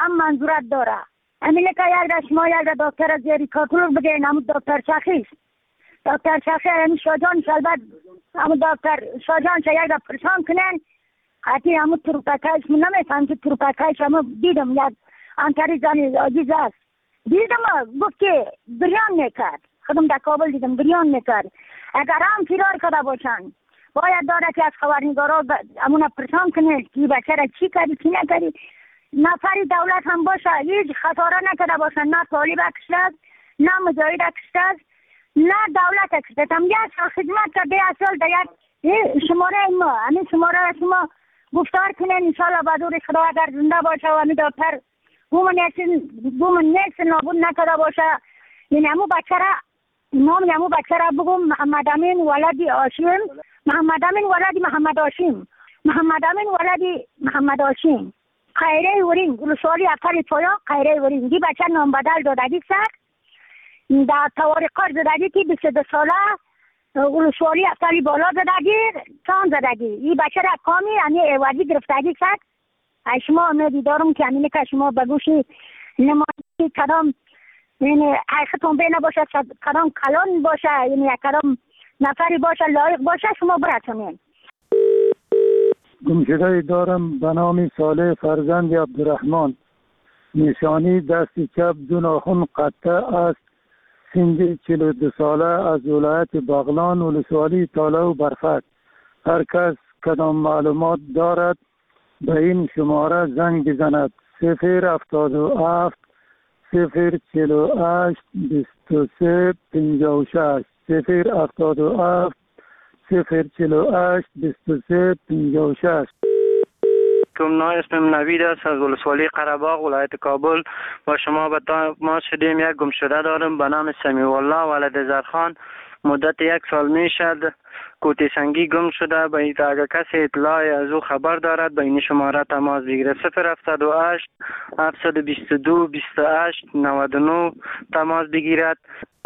هم منظورت داره. همینه که یک را شما یک را دکتر زیری کاتولوگ بگین، همون دکتر شخیص. دکتر شخیص همین شاجان شلبت، همون دکتر شاجان شا یک را پرسان کنن. حتی همون تروپکایش من نمیفهم که تروپکایش همون دیدم یک انتری زنی عزیز است. دیدم گفت که بریان میکرد. خودم در کابل دیدم بریان میکرد. اگر هم فرار کرده باشن باید داره که از خبرنگارا همون پرسان کنه که بچه را چی کردی چی نکردی. نفری دولت هم باشه هیچ خطاره نکرده باشن، نه طالب کشته نه مجاهد کشته نه دولت کشته. هم یک سال خدمت کرده، یک سال در یک شماره ما همین شماره را شما گفتار کنین انشاءالله بدور خدا اگر زنده باشه و همین دکتر بومن نیست نابود نکرده باشه. یعنی همون بچه را نام همون بچه را بگم محمد امین ولدی هاشم، محمد امین ولدی محمد هاشم، محمد امین ولدی محمد هاشم، خیره ورین ولسوالی افتر پایا خیره ورین. دی بچه نام بدل دادگی سر در توارقار زدگی که 22 ساله ولسوالی افتری بالا زدگی چان زدگی. این بچه را کامی یعنی ایوازی گرفتگی سر. شما امیدی دارم که همینه که شما بگوشی نمایی کدام یعنی حقیقتون بینه باشه، کدام کلان باشه، یعنی کدام نفری باشه لایق باشه شما براتونین. گمشده دارم به نام صالح فرزند عبدالرحمن. نشانی دست چپ دو ناخن قطع است. سن 42 ساله از ولایت بغلان ولسوالی تاله و برفک. هر کس کدام معلومات دارد به این شماره زنگ بزند. 077 048 23 56 077 048 23 56. اسمم نوید است از ولسوالی قره‌باغ ولایت کابل. با شما به تماس شدیم. یک گمشده دارم به نام سمیع الله ولد زرخان. مدت 1 سال می شد کوتی سنگی گم شده. به اگر کسی اطلاع از او خبر دارد به این شماره تماس بگیره. 078 722 28 99 تماس بگیرد.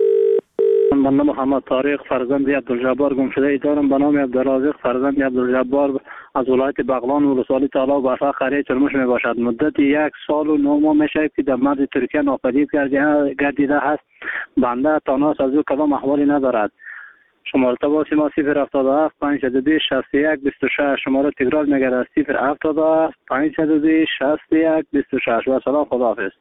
من محمد طارق فرزند عبدالجبار گمشده دارم به نام عبدالرازق فرزند عبدالجبار از ولایت بغلان ولسوالی تالا و برفق قریه چرموش می باشد. مدت 1 سال و 9 ماه می شود که در مرز ترکیه ناپدید گردیده است. بنده تاناس از او کدام احوالی ندارد. شماره تماس ما 077 502 61 26. شماره تکرار میگردد 077 502 61 26. و سلام، خداحافظ.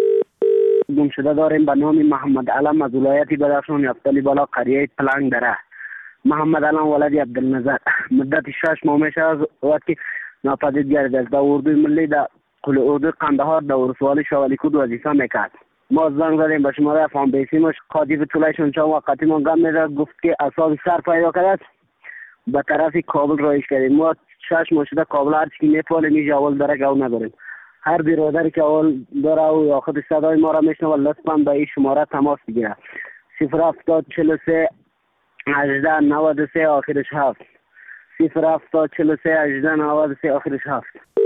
گمشده داریم به نام محمد علم از ولایت بدخشان یفتلی بالا قریه پلنگ دره. محمد علم ولد عبدالنظر. مدت 6 ماه میشه از وقت که ناپدید گردیده است. در اردوی ملی در اردوی قندهار در ولسوالی شوالیکود وظیفه میکرد. ما زنگ زدیم به شماره افغان بیسیمش قاضی طولشون چند وقتی ما گم میده گفت که اصاب سر پیدا کرد به طرف کابل رایش کردیم. ما 6 ماه شده کابل هر چی میپالیم اینجا اول داره گو نداریم. هر برادری که اول داره و آخر صدای ما را میشنه و لطفاً به این شماره تماس بگیره. 070 43 18 93 آخرش 7 070 43 18 93 آخرش 7.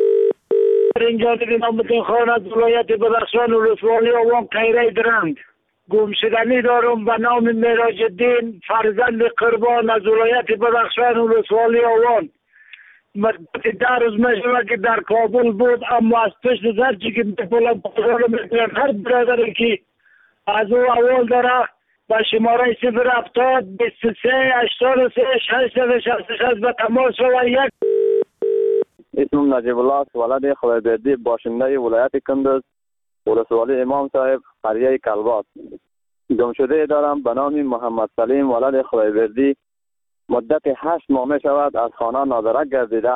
اینجا دیدیم امتین خان از ولایت بدخشان ولسوالی آوان خیره درند. گمشدنی دارم به نام معراج الدین فرزند قربان از ولایت بدخشان ولسوالی آوان. مدت 10 روز میشه که در کابل بود، اما از پشت زرچی که میپولم پاسال میکنم. هر برادری که از او اول داره به شماره 070 23 83 666 به تماس و یک. اسمم نجیب الله است ولد خدایبردی باشنده ولایت کندز ولسوالی امام صاحب قریه کلبات. گمشده دارم به نام محمد سلیم ولد خدایبردی. مدت 8 ماه می شود از خانه نادرک گردیده.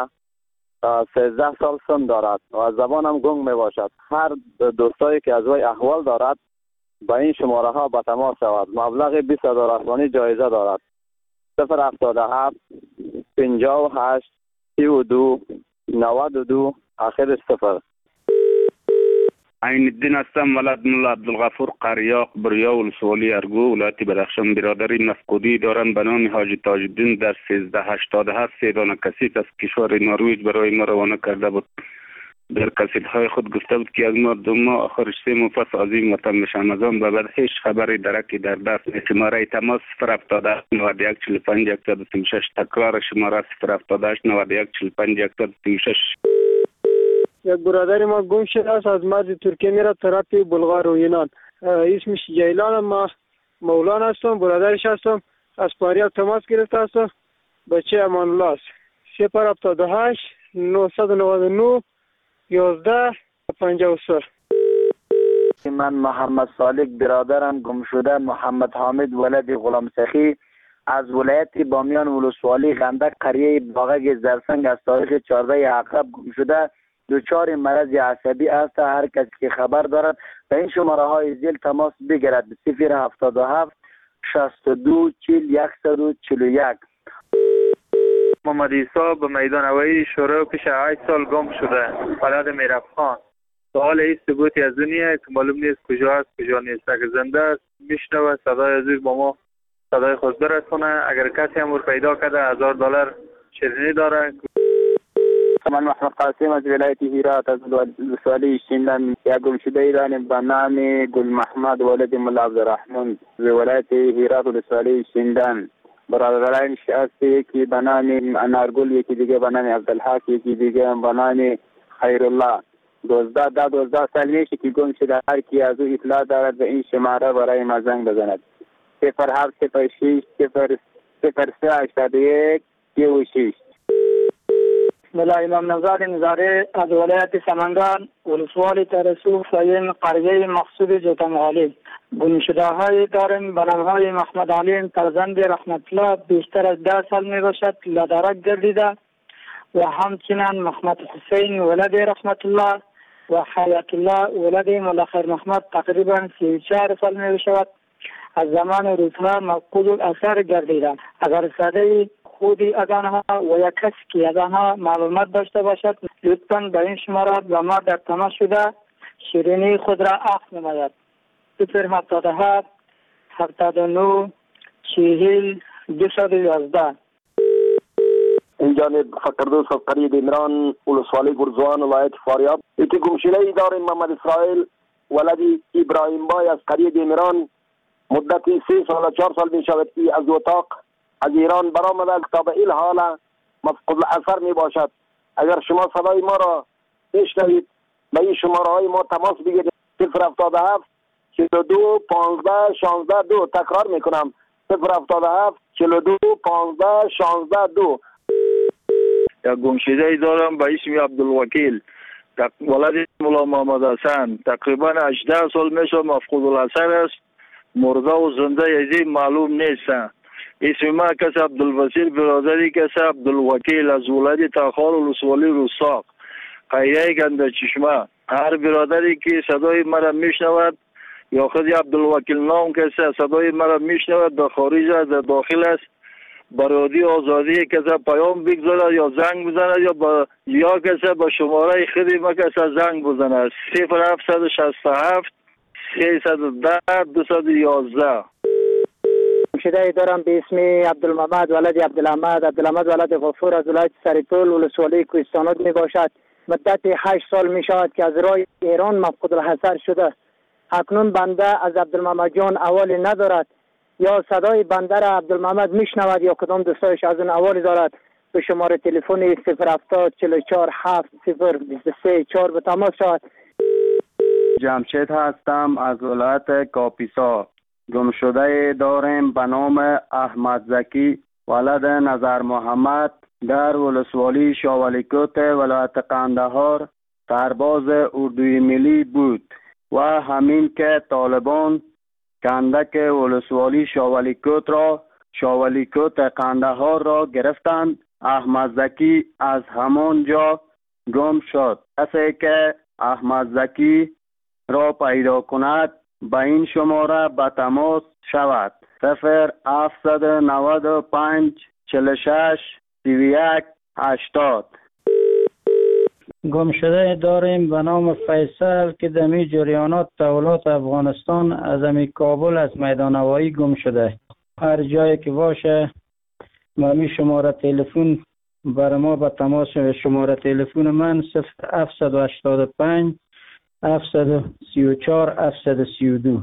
13 سال سن دارد و از زبانم گنگ می باشد. هر دوستایی که از وی احوال دارد به این شماره ها به تماس شود. مبلغ 20,000 افغانی جایزه دارد. 077 58 32 92 آخرش 0. عین الدین هستم ولد ملا عبدالغفور قریاق بریا ولسوالی ارگو ولایت بدخشان. برادری مفقودی دارند به نام حاجی تاج الدین در 1387 3 دانه کسیت از کشور نروژ برای ما روانه کرده بود. در کسیت‌های خود گفته بود که از ما 2 ماه آخرش 3 ماه پس عظیم وطن میشم. از آن به بعد هیچ خبری درکی در دست نیست. شماره تماس 070 91 45 136. تکرار شماره 070 91 45 136. یک برادر ما گم شده است، از مرز ترکیه میره طرف بلغار و یونان. اسمش جیلان، ما مولانا هستم، برادرش هستم. از پاریاب تماس گرفته هستم. بچه امان الله است. 078 999 11 53. من محمد صالح برادرم گم شده محمد حامد ولد غلام سخی از ولایت بامیان ولسوالی غندق قریه باغک زرسنگ از تاریخ 14 عقرب گم شده. دچار مرض عصبی است. هر کسی که خبر دارد به این شماره های زیل تماس بگیرد. 077 62 40 141. محمد عیسی به میدان هوایی شروع پیش 8 سال گم شده. بلد میرفخان. سوال این ثبوتی از دنیا که معلوم نیست کجا است کجا نیست. اگر زنده است میشنوه صدای عزیز با ما صدای خود برسونه. اگر کسی هم پیدا کرده $1000 شیرینی داره. من محمد قاسم از ولایت هرات از ولسوالی شیندن. یک گم شده ایرانی به نام گل محمد ولد ملا عبدالرحمن از ولایت هرات ولسوالی شیندن. برادرانش هست، یکی به نام انارگل، یکی دیگه به نام عبدالحق، یکی دیگه به نام خیرالله. 12 سال میشه که گم شده. هر کی از او اطلاع دارد به این شماره برای ما زنگ بزند. 0706 0381 36. ملا امام نژاد نظاری از ولایت سمنگان ولسوالی ترسوخ سایم قریه مقصود جوتنغالی. گم شده های داریم به نام های محمد علیم فرزند رحمت الله بیشتر از 10 سال می باشد لدرک گردیده و همچنین محمد حسین ولد رحمت الله و حیات الله ولد ملا خیر محمد تقریبا 34 سال می باشد. از زمان روزها مفقود الاثر گردیده. اگر صدای خودی از آنها و یک کسی که از آنها معلومات داشته باشد لطفاً به این شماره با ما در تماس شده شیرینی خود را عقد نماید. 077 79 40 211. این جانب فقردوس از قریه دیمران ولسوالی گرزوان ولایت فاریاب. یکی گمشده ای داریم محمد اسرائیل ولد ابراهیم بای از قریه دیمران. مدتی 3 سال 4 سال می شود که از اتاق از ایران برآمده تا به این حال مفقود الاثر می باشد. اگر شما صدای ما را بشنوید به این شماره های ما تماس بگیرید. 077 42 15 16 2. تکرار می کنم 077 42 15 16 2. یک گمشده ای دارم به اسم عبدالوکیل ولد مولا محمد حسن. تقریبا 18 سال میشه مفقود الاثر است. مرده و زنده یزی معلوم نیست. اسم ما کس عبدالوسیل برادری کس عبدالوکیل از ولایت تاخار ولسوالی رستاق قریه گنده چشمه. هر برادری که صدای مرا میشنود یا خود عبدالوکیل نام کسی صدای مرا میشنود در خارج است در داخل است برادی آزادی کسی پیام بگذارد یا زنگ بزند یا کسی با شماره خودی ما کسی زنگ بزند. 0767 310 211. شده دارم به اسم عبدالمحمد ولد عبدالحمد ولد غفور از ولایت سریپول ولسوالی کوهستانات می باشد. مدت 8 سال می شود که از راه ایران مفقود الحضر شده. اکنون بنده از عبدالمحمد جان اوالی ندارد. یا صدای بنده را عبدالمحمد می شنود یا کدام دوستایش از اون اوالی دارد. به شماره تلفن 070 44 7 023 4 به تماس شود. جمشید هستم از ولایت کاپیسا. گم شده داریم به نام احمد زکی ولد نظر محمد در ولسوالی شاولیکوت ولایت قندهار سرباز اردوی ملی بود و همین که طالبان کندک ولسوالی شاولیکوت قندهار را گرفتند. احمد زکی از همان جا گم شد. کسی که احمد زکی را پیدا کند به این شماره به تماس شود. 0795 46 31 80. گم شده داریم به نام فیصل که دمی جریانات تولات افغانستان از امی کابل از میدان هوایی گم شده. هر جایی که باشه می شماره تلفن بر ما به تماس. شماره تلفن من 0785 734 732.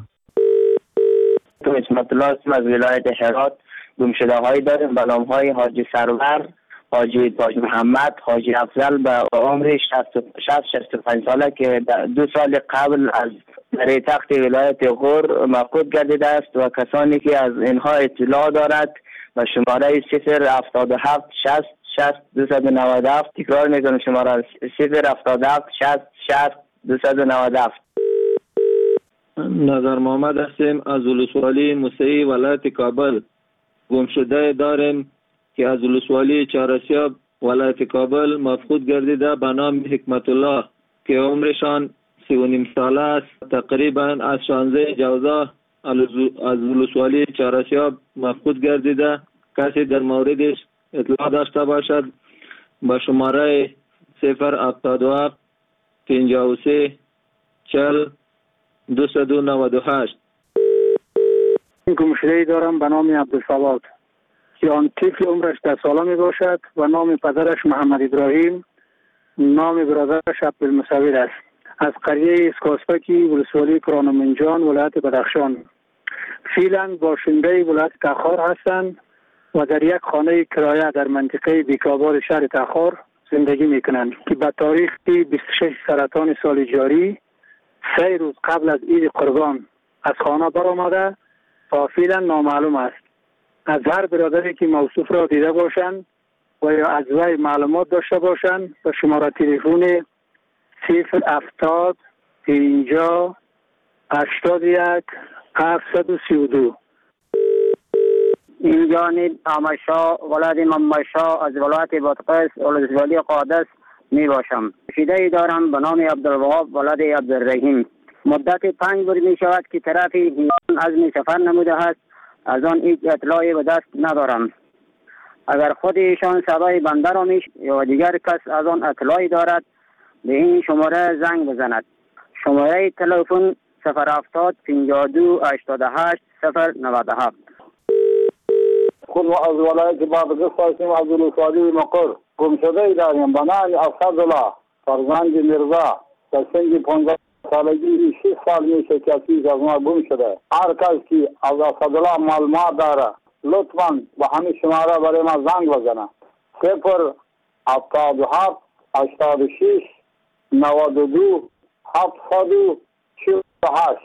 تو اسمت الله از ولایت هرات. گم شده هایی داریم به نام های حاجی سرور حاجی تاج محمد حاجی افضل به عمر 65 ساله که 2 سال قبل از در تخت ولایت غور مفقود گردیده است و کسانی که از اینها اطلاع دارد و شماره 077 60 60 297 تکرار میکنم شماره 077 60 60 297. نظر محمد هستیم از ولسوالی موسعی ولایت کابل. گمشده داریم که از ولسوالی چهارسیاب ولایت کابل مفقود گردیده به نام حکمت الله که عمرشان 39 ساله است. تقریبا از 16 جوزا از ولسوالی چهارسیاب مفقود گردیده. کسی در موردش اطلاع داشته باشد با شماره 077 53 40 298. گمشده‌ای دارم به نام عبدالصواد که آن طفل عمرش 10 ساله می باشد و نام پدرش محمد ابراهیم، نام برادرش عبدالمصور است. از قریه اسکاسپکی ولسوالی کرانمنجان ولایت بدخشان. فعلا باشنده ولایت تخار هستند و در یک خانه کرایه در منطقه بیکاباد شهر تخار زندگی میکنند که به تاریخ 26 سرطان سال جاری 3 روز قبل از عید قربان از خانه برآمده و فعلا نامعلوم است. از هر برادری که موصوف را دیده باشند و یا از وی معلومات داشته باشند به شماره تلفن 070 50 81 732. این جانب آمشا ولد ممشا از ولایت بادغیس ولسوالی قادس می باشم. شیده دارم به نام عبدالوهاب ولد عبدالرحیم. مدت 5 روز می شود که طرف ایران عزم سفر نموده است. از آن هیچ اطلاعی به دست ندارم. اگر خود ایشان صدای بنده را یا دیگر کس از آن اطلاعی دارد به این شماره زنگ بزند. شماره تلفن 070 52 88 097. خود ما از ولایت بادغیس هستیم از ولسوالی مقر. گمشده داریم به نام اسدالله فرزند میرزا در سن 15 سالگی 6 سال میشه که از ما گم شده. هر کس که از اسدالله معلومات داره لطفاً به همین شماره برای ما زنگ بزنه. 077 86 92 748.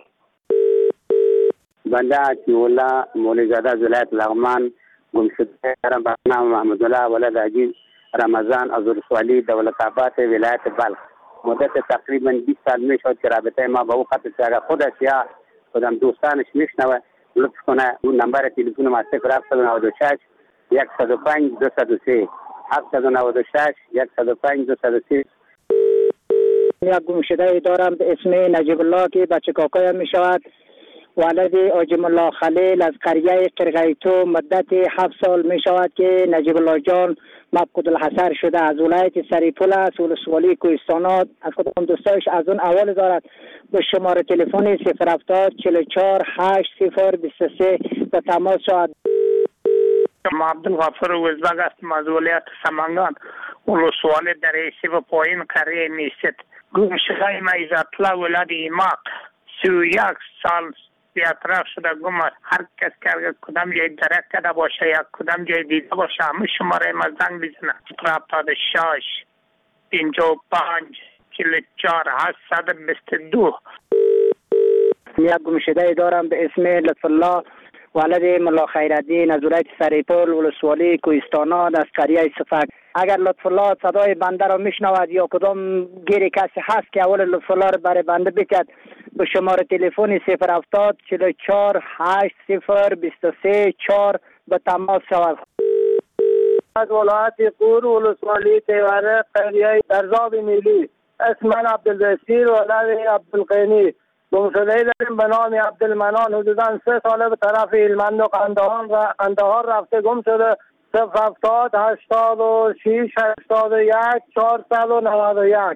بنده عطی‌الله مولیزاده از ولایت لغمان گمشده دارم به نام محمدالله ولد عجیز رمضان از ولسوالی دولت‌آباد ولایت بلخ. مدت تقریبا 20 سال میشد که رابطه ما با او قطع شد. اگر خودش یا خودم دوستانش میشنوه لطف کنه اون نمبر تلفن ما 0796 105 203 796 105 203. یک گمشده دارم به اسم نجیب الله که بچه کاکایم می شود. ولد آجم الله خلیل از قریه قرغیتو. مدت 7 سال می شود که نجیب الله جان مفقود الحصر شده. از ولایت سریپول است ولسوالی کوهستانات. از خودم دوستایش از اون اول دارد به شماره تلفن 070 44 80 23 به تماس شود. عبدالغفور وزبگ هستم از ولایت سمنگان ولسوالی دریسی و پایین قریه میست. گمشده ما عزت‌الله ولد ایماق 31 سال بی‌اطراف شده گم است. هر کس که کدام جای درک کرده باشه یا کدام جای دیده باشه همه شماره ما زنگ بزنه. 76 55 44 822. یک گمشده دارم به اسم لطف الله ولد ملا خیرالدین از ولایت سریپول ولسوالی کوهستانات از قریه صفک. اگر لطف الله صدای بنده را میشنود یا کدام گیری کسی هست که اول لطف الله را برای بنده بکد به شماره تلفن 070 44 80 23 4 به تماس شود. از ولایت قور ولسوالی تیوره قریه درزاب میلی. اسم من عبدالبصیر ولد عبدالقینی. گمشده داریم به نام عبدالمنان. حدوداً 3 ساله به طرف هلمند و قندهار رفته گم شده. 070 86 81 491.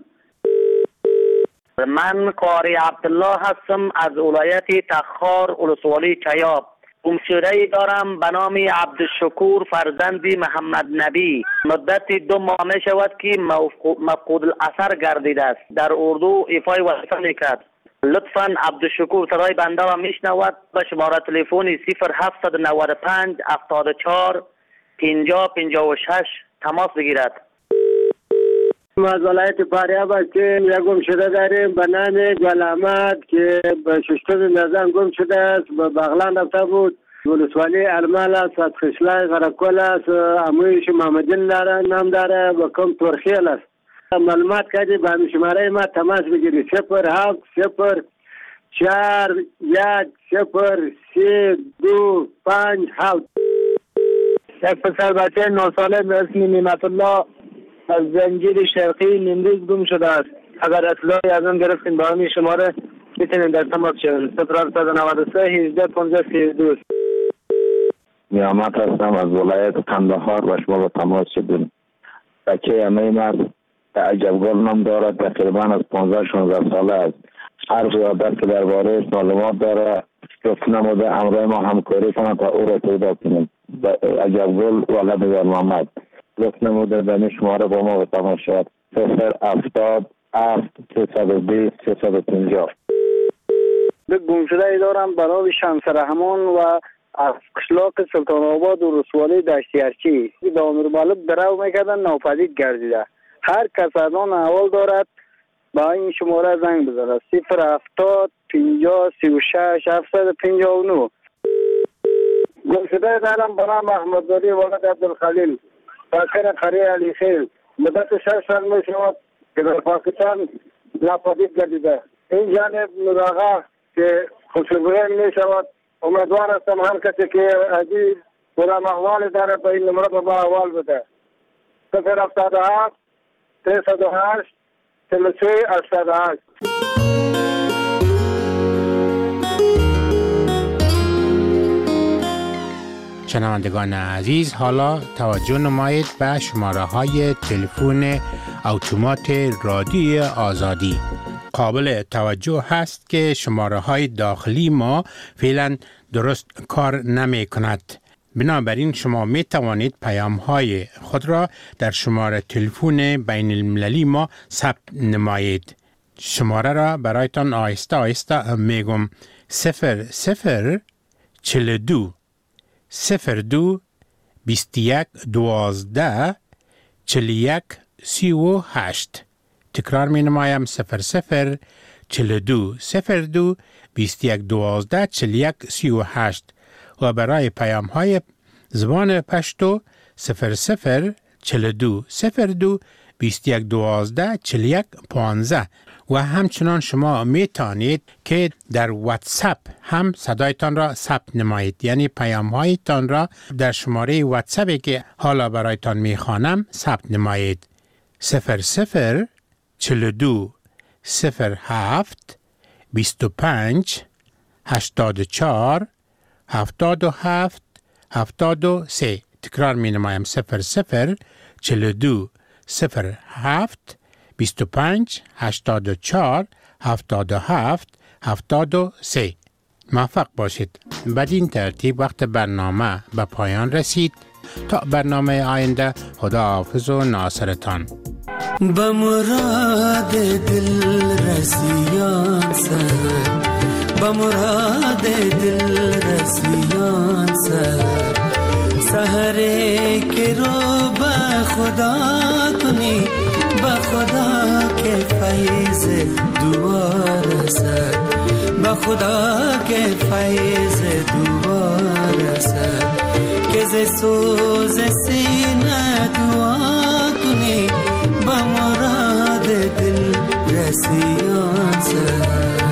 من قاری عبدالله هستم از ولایت تخار ولسوالی چیاب. گمشده دارم به نام عبدالشکور فرزند محمد نبی. مدت 2 ماه می شود که مفقود الاثر گردیده است. در اردو ایفای وظیفه میکرد. لطفاً عبدالشکور صدای بنده را میشنود به شماره تلفن 0795 74 50 56 تماس بگیرد. از ولایت فاریاب هستیم. یک گم شده داریم به نام گل احمد که به ششتم نظام گم شده است. به بغلان رفته بود. ولسوالی ارمال است، از خشلای غرقل است، امویش محمدین نام داره و کم ترخیل است. معلومات کردی به همین شماره ما تماس بگیری 07 0 4 1 0 3 2 5 7. یک پسر بچه 9 ساله به اسم نعمت الله از زنجیر شرقی نیمروز گم شده است. اگر اطلاعی از آن گرفتین با همین شماره میتونین در تماس شوین 0793 18 15 32. نیامت هستم از ولایت قندهار و شما با تماس شدیم. بچه امیم است که عجبگل نام دارد، تقریبا از 15-16 ساله است. هر قیادت که درباره معلومات داره گفت نموده امروز ما همکاری کنند تا او را پیدا کنیم. عجبگل ولد در محمد گفت نموده به شماره با ما به تماس شد 077 320 350. گم شده ای دارم برای شمس رحمان و از قشلاق سلطان آباد و رسوالی دشتی ارچی به امیر مالک درو میکردن ناپدید گردیده. هر کس از آن احوال دارد با این شماره زنگ بزنه 070 50 36 759. گم شده دارم به نام احمدزاده ولد عبدالخلیل ساکن قریه علی خیل. مدت 6 سال می شود که در پاکستان ناپدید گردیده. این جانب نوراغا که خوشبویی می شود. امیدوار هستم هر کسی که عزیز کدام احوال داره به این نمره با احوال بده 077 308 33 88. شنوندگان عزیز، حالا توجه نمایید به شماره های تلفن اتومات رادیوی آزادی. قابل توجه هست که شماره های داخلی ما فعلا درست کار نمی کند. بنابراین شما می توانید پیام های خود را در شماره تلفن بین المللی ما ثبت نمایید. شماره را برایتان آهسته آهسته میگم 0042 02 21 12 41 38. تکرار می نمایم 0042 02 21 12 41 38 و برای پیام های زبان پشتو 0042 02 21 12 41 15. و همچنان شما می توانید که در واتساپ هم صدایتان را ثبت نمایید، یعنی پیام هایتان را در شماره واتساپی که حالا برایتان می خوانم ثبت نمایید 0042 07 25 84 77 73. تکرار می نمایم 0042 07 25 84 77 73. موفق باشید. بدین ترتیب وقت برنامه به پایان رسید. تا برنامه آینده، خدا حافظ و ناصرتان. به مراد دل رسیان سر، به مراد دل رسیان سر، سحره که رو به خدا کنی، به خدا که فیض دوباره سر، به خدا که فیض دوباره سر، که ز سوز سینه دعا کنی، به مراد دل رسیان سر.